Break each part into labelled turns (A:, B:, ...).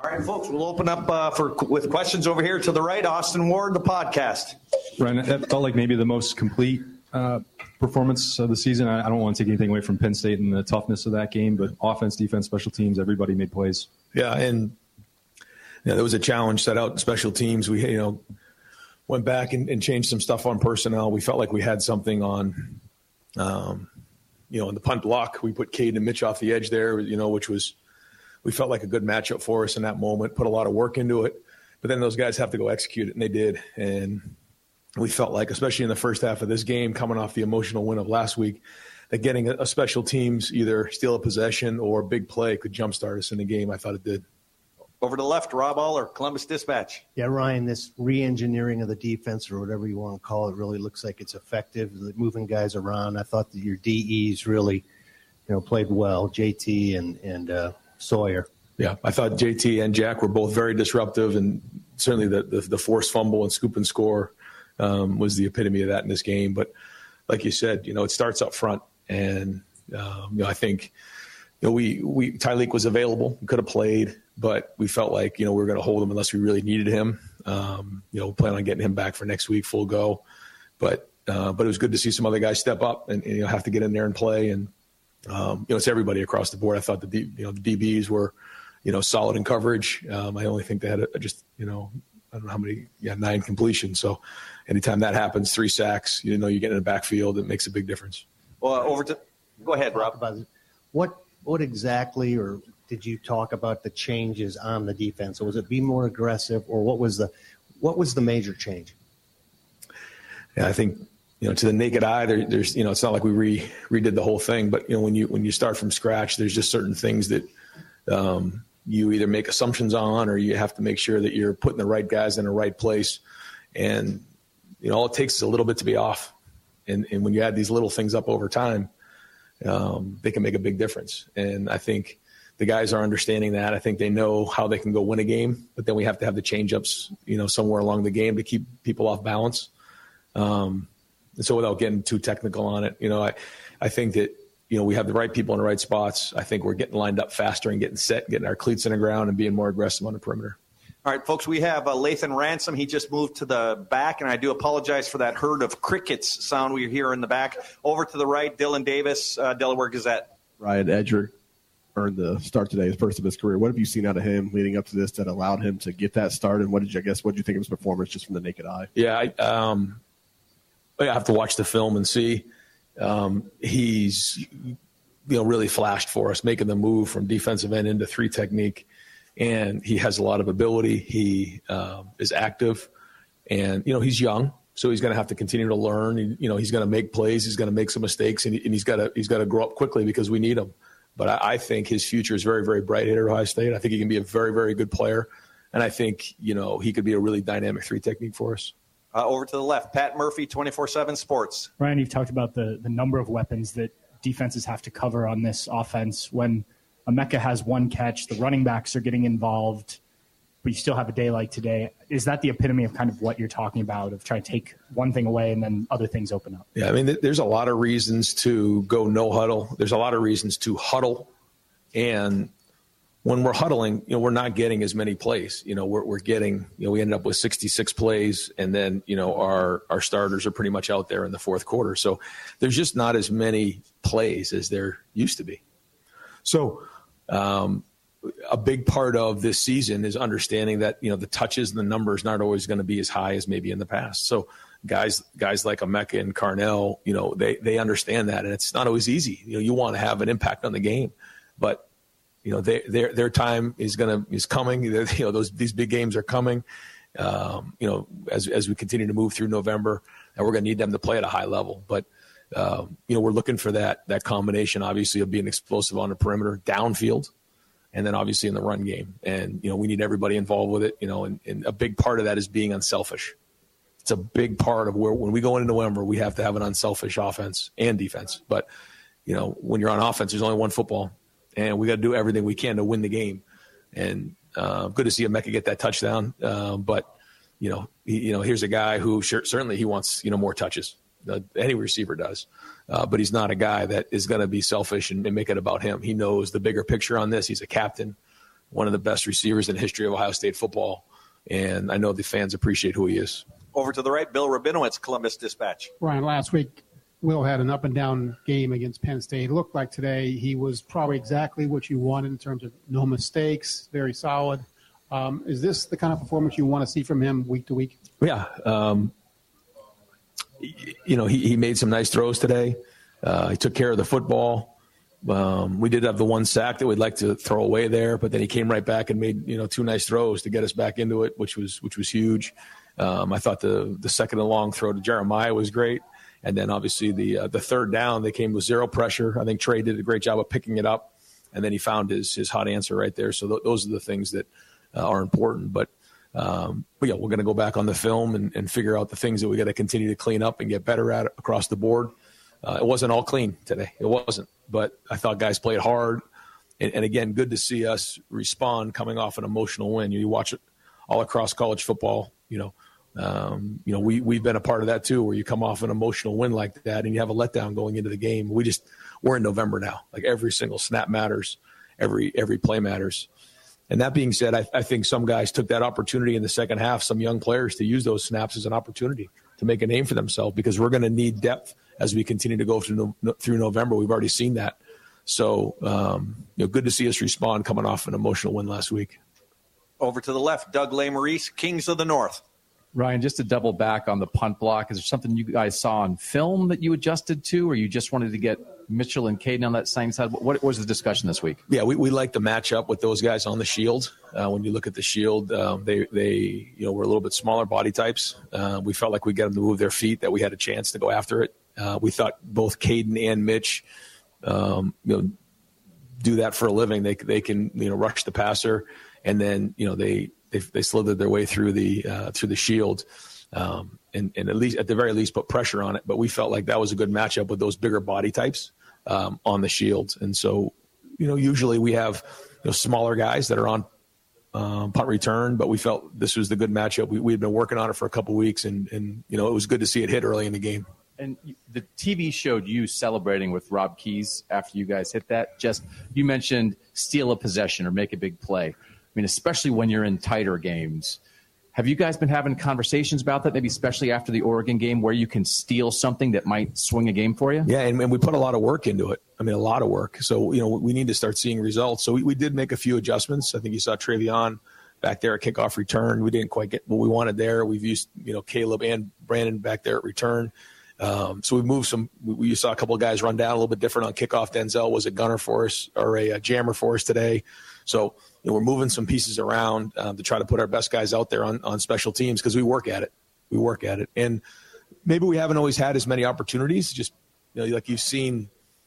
A: All right, folks, we'll open up with questions over here to the right. Austin Ward, the podcast.
B: Ryan, that felt like maybe the most complete performance of the season. I don't want to take anything away from Penn State and the toughness of that game, but offense, defense, special teams, everybody made plays.
C: Yeah, and there was a challenge set out in special teams. We went back and changed some stuff on personnel. We felt like we had something on, in the punt block. We put Caden and Mitch off the edge there, which was – we felt like a good matchup for us in that moment, put a lot of work into it. But then those guys have to go execute it, and they did. And we felt like, especially in the first half of this game, coming off the emotional win of last week, that getting a special teams, either steal a possession or big play, could jumpstart us in the game. I thought it did.
A: Over to the left, Rob Aller, Columbus Dispatch.
D: Yeah, Ryan, this re-engineering of the defense, or whatever you want to call it, really looks like it's effective, moving guys around. I thought that your DEs really, played well, JT and Sawyer.
C: Yeah, I thought JT and Jack were both very disruptive, and certainly the forced fumble and scoop and score was the epitome of that in this game. But like you said, it starts up front, and I think Tyleek was available, could have played, but we felt like we were going to hold him unless we really needed him. Plan on getting him back for next week, full go. But it was good to see some other guys step up and have to get in there and play. And it's everybody across the board. I thought the DBs were, solid in coverage. I only think they had I don't know how many, 9 completions. So anytime that happens, 3 sacks, you get in the backfield, it makes a big difference.
A: Well, go ahead, Rob.
D: What exactly, or did you talk about the changes on the defense? Or was it be more aggressive, or what was the major change?
C: Yeah, I think, to the naked eye, there's it's not like we redid the whole thing, but when you start from scratch, there's just certain things that you either make assumptions on, or you have to make sure that you're putting the right guys in the right place. And all it takes is a little bit to be off, and when you add these little things up over time, they can make a big difference. And I think the guys are understanding that. I think they know how they can go win a game, but then we have to have the change-ups, somewhere along the game to keep people off balance. And so without getting too technical on it, I think that, we have the right people in the right spots. I think we're getting lined up faster and getting set, getting our cleats in the ground and being more aggressive on the perimeter.
A: All right, folks, we have Lathan Ransom. He just moved to the back, and I do apologize for that herd of crickets sound we hear in the back. Over to the right, Dylan Davis, Delaware Gazette.
E: Ryan Edrick earned the start today, the first of his career. What have you seen out of him leading up to this that allowed him to get that start? And what did you think of his performance just from the naked eye?
C: Yeah, I have to watch the film and see. He's really flashed for us, making the move from defensive end into 3 technique, and he has a lot of ability. He is active, and he's young, so he's going to have to continue to learn. He's going to make plays, he's going to make some mistakes, and he's got to grow up quickly because we need him. But I think his future is very, very bright here at Ohio State. I think he can be a very, very good player, and I think he could be a really dynamic 3 technique for us.
A: Over to the left, Pat Murphy, 24/7 Sports.
F: Ryan, you've talked about the number of weapons that defenses have to cover on this offense. When Emeka has 1 catch, the running backs are getting involved, but you still have a day like today. Is that the epitome of kind of what you're talking about, of trying to take one thing away and then other things open up?
C: Yeah, I mean, there's a lot of reasons to go no huddle. There's a lot of reasons to huddle, and when we're huddling, we're not getting as many plays. We're getting, we ended up with 66 plays, and then, our starters are pretty much out there in the fourth quarter. So there's just not as many plays as there used to be. So a big part of this season is understanding that, the touches and the numbers not always going to be as high as maybe in the past. So guys like Emeka and Carnell, they understand that, and it's not always easy. You want to have an impact on the game, but their time is coming. These big games are coming. As we continue to move through November, and we're going to need them to play at a high level. But we're looking for that combination, obviously, of being explosive on the perimeter, downfield, and then obviously in the run game. And we need everybody involved with it. And a big part of that is being unselfish. It's a big part of when we go into November, we have to have an unselfish offense and defense. But when you're on offense, there's only one football. And we got to do everything we can to win the game. And good to see Emeka get that touchdown. But here's a guy who certainly he wants more touches. Any receiver does. But he's not a guy that is going to be selfish and make it about him. He knows the bigger picture on this. He's a captain. one of the best receivers in the history of Ohio State football. And I know the fans appreciate who he is.
A: Over to the right, Bill Rabinowitz, Columbus Dispatch.
G: Ryan, last week, Will had an up-and-down game against Penn State. It looked like today he was probably exactly what you wanted in terms of no mistakes, very solid. Is this the kind of performance you want to see from him week to week?
C: Yeah. He made some nice throws today. He took care of the football. We did have the one sack that we'd like to throw away there, but then he came right back and made, two nice throws to get us back into it, which was huge. I thought the second and long throw to Jeremiah was great. And then obviously the third down, they came with zero pressure. I think Trey did a great job of picking it up, and then he found his hot answer right there. So those are the things that are important. But yeah, we're going to go back on the film and figure out the things that we got to continue to clean up and get better at across the board. It wasn't all clean today. It wasn't. But I thought guys played hard. And again, good to see us respond coming off an emotional win. You watch it all across college football, we've been a part of that too, where you come off an emotional win like that and you have a letdown going into the game. We're in November now. Like every single snap matters, every play matters. And that being said, I think some guys took that opportunity in the second half, some young players, to use those snaps as an opportunity to make a name for themselves, because we're going to need depth as we continue to go through November. We've already seen that. So, good to see us respond coming off an emotional win last week.
A: Over to the left, Doug Lesmerises, Kings of the North.
H: Ryan, just to double back on the punt block, is there something you guys saw on film that you adjusted to, or you just wanted to get Mitchell and Caden on that same side? What was the discussion this week?
C: Yeah, we like the matchup with those guys on the shield. When you look at the shield, they were a little bit smaller body types. We felt like we got them to move their feet, that we had a chance to go after it. We thought both Caden and Mitch, do that for a living. They can rush the passer, and then they slithered their way through the shield, and at the very least put pressure on it. But we felt like that was a good matchup with those bigger body types on the shield. And so, usually we have smaller guys that are on punt return, but we felt this was the good matchup. We had been working on it for a couple weeks, and it was good to see it hit early in the game.
H: And the TV showed you celebrating with Rob Keys after you guys hit that. You mentioned steal a possession or make a big play. I mean, especially when you're in tighter games. Have you guys been having conversations about that, maybe especially after the Oregon game, where you can steal something that might swing a game for you?
C: Yeah, and we put a lot of work into it. I mean, a lot of work. So, we need to start seeing results. So we did make a few adjustments. I think you saw Travion back there at kickoff return. We didn't quite get what we wanted there. We've used, Caleb and Brandon back there at return. So we moved you saw a couple of guys run down a little bit different on kickoff. Denzel was a gunner for us, or a jammer for us today. So we're moving some pieces around to try to put our best guys out there on special teams, because we work at it. And maybe we haven't always had as many opportunities. Just like you've seen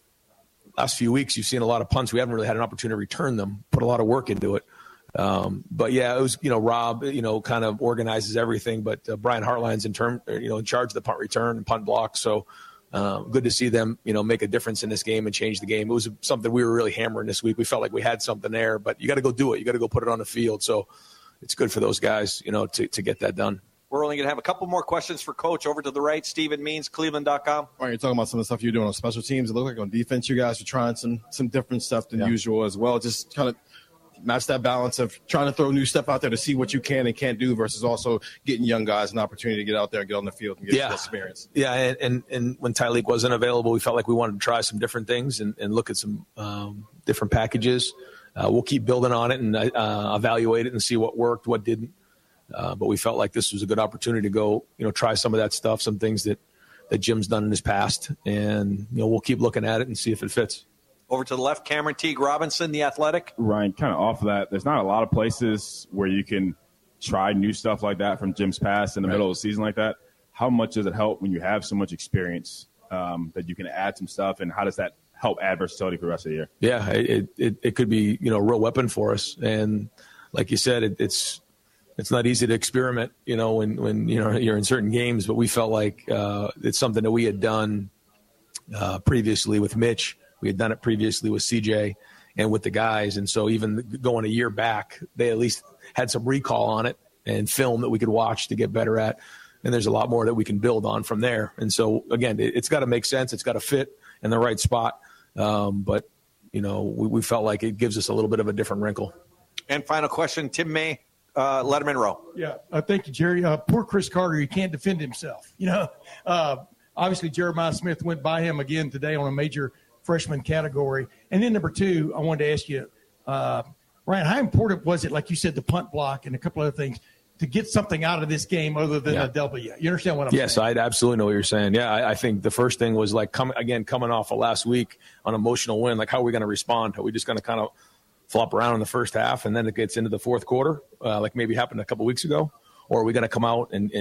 C: last few weeks, you've seen a lot of punts. We haven't really had an opportunity to return them, put a lot of work into it. But yeah, it was, Rob, kind of organizes everything, but Brian Hartline's in charge of the punt return and punt block. So, good to see them, make a difference in this game and change the game. It was something we were really hammering this week. We felt like we had something there, but you got to go do it. You got to go put it on the field. So it's good for those guys, to get that done.
A: We're only going to have a couple more questions for Coach. Over to the right, Stephen Means, Cleveland.com.
E: All right, you're talking about some of the stuff you're doing on special teams. It looks like on defense, you guys are trying some different stuff than usual as well. Just kind of match that balance of trying to throw new stuff out there to see what you can and can't do, versus also getting young guys an opportunity to get out there and get on the field and get some experience.
C: Yeah, and when Tyleik wasn't available, we felt like we wanted to try some different things and look at some different packages. We'll keep building on it and evaluate it and see what worked, what didn't. But we felt like this was a good opportunity to go, try some of that stuff, some things that Jim's done in his past. And, we'll keep looking at it and see if it fits.
A: Over to the left, Cameron Teague Robinson, The Athletic.
I: Ryan, kind of off of that, there's not a lot of places where you can try new stuff like that from Jim's past in the middle of the season like that. How much does it help when you have so much experience that you can add some stuff, and how does that help add versatility for the rest of the year?
C: Yeah, it could be, a real weapon for us. And like you said, it's not easy to experiment, when you're in certain games, but we felt like it's something that we had done previously with Mitch. We had done it previously with CJ and with the guys. And so even going a year back, they at least had some recall on it and film that we could watch to get better at. And there's a lot more that we can build on from there. And so, again, it's got to make sense. It's got to fit in the right spot. But, we felt like it gives us a little bit of a different wrinkle.
A: And final question, Tim May, Letterman Row.
J: Yeah, thank you, Jerry. Poor Chris Carter, he can't defend himself. Obviously Jeremiah Smith went by him again today on a major freshman category. And then number two, I wanted to ask you, Ryan, how important was it, like you said, the punt block and a couple other things, to get something out of this game other than a W? You understand what I'm saying?
C: Yes, I absolutely know what you're saying. Yeah, I think the first thing was like coming off of last week on emotional win, like how are we going to respond? Are we just going to kind of flop around in the first half and then it gets into the fourth quarter, like maybe happened a couple weeks ago? Or are we going to come out and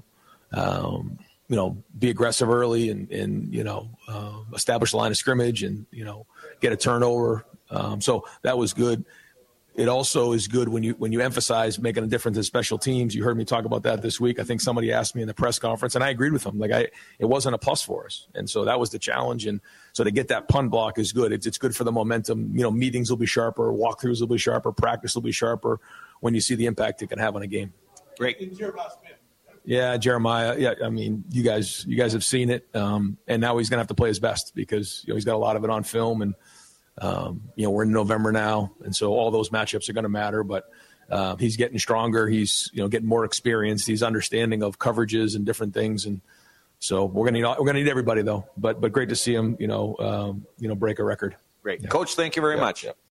C: be aggressive early and establish a line of scrimmage and, get a turnover? So that was good. It also is good when you emphasize making a difference in special teams. You heard me talk about that this week. I think somebody asked me in the press conference, and I agreed with them. It wasn't a plus for us, and so that was the challenge. And so to get that punt block is good. It's good for the momentum. Meetings will be sharper, walkthroughs will be sharper, practice will be sharper when you see the impact it can have on a game.
A: Great.
C: Yeah, Jeremiah. Yeah, I mean, you guys have seen it, and now he's going to have to play his best because he's got a lot of it on film and. We're in November now, and so all those matchups are going to matter. But he's getting stronger. He's getting more experience. He's understanding of coverages and different things, and so we're going to need everybody though. But great to see him, break a record.
A: Great, Coach. Thank you very much.
C: Yeah.